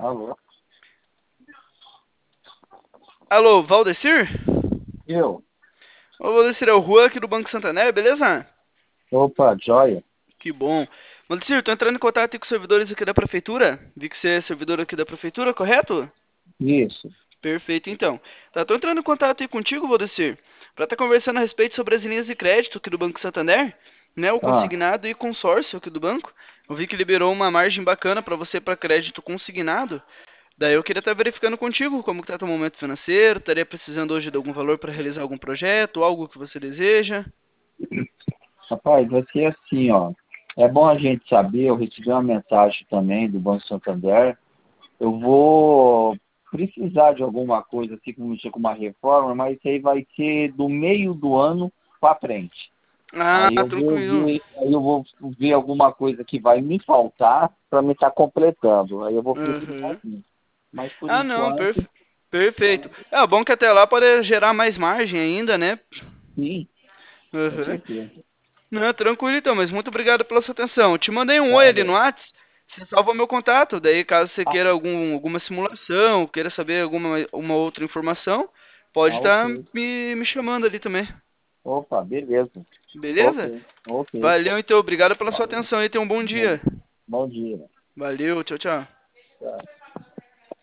Alô? Alô, Valdecir? Eu? Ô, Valdecir, é o Juan aqui do Banco Santander, beleza? Opa, joia? Que bom. Valdecir, tô entrando em contato aí com os servidores aqui da prefeitura. Vi que você é servidor aqui da prefeitura, correto? Isso. Perfeito, então. Tá, tô entrando em contato aí contigo, Valdecir, para estar conversando a respeito sobre as linhas de crédito aqui do Banco Santander, né? O Ah, consignado e consórcio aqui do banco. Eu vi que liberou uma margem bacana para você para crédito consignado. Daí eu queria estar verificando contigo como que tá teu momento financeiro, estaria precisando hoje de algum valor para realizar algum projeto, algo que você deseja. rapaz, vai ser assim, ó. É bom a gente saber, eu recebi uma mensagem também do Banco Santander. Eu vou precisar de alguma coisa, assim, como mexer com uma reforma, mas isso aí vai ser do meio do ano para frente. Ah, tranquilo. Aí eu vou ver alguma coisa que vai me faltar para me estar completando. Aí eu vou precisar Uhum. sim. Mas por Ah, não, enquanto, perfeito. É bom que até lá pode gerar mais margem ainda, né? sim, com Uhum. certeza. Não, tranquilo então, mas muito obrigado pela sua atenção. Eu te mandei um oi Tá ali no bom. Whats, você salva meu contato, daí caso você queira alguma simulação, queira saber alguma uma outra informação, pode estar Ok. me chamando ali também. Opa, beleza. Ok, Beleza? ok. Valeu então, obrigado pela sua Falou. atenção e tenha um bom Bom, dia. bom dia. Valeu, tchau, tchau. Tchau.